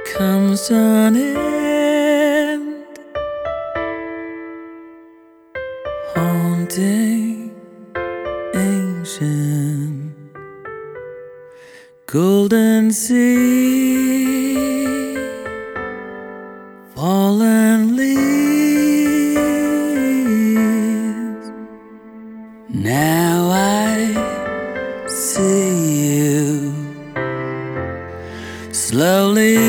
comes to an end, haunting, ancient, golden sea, fallen leaves. Now I see you slowly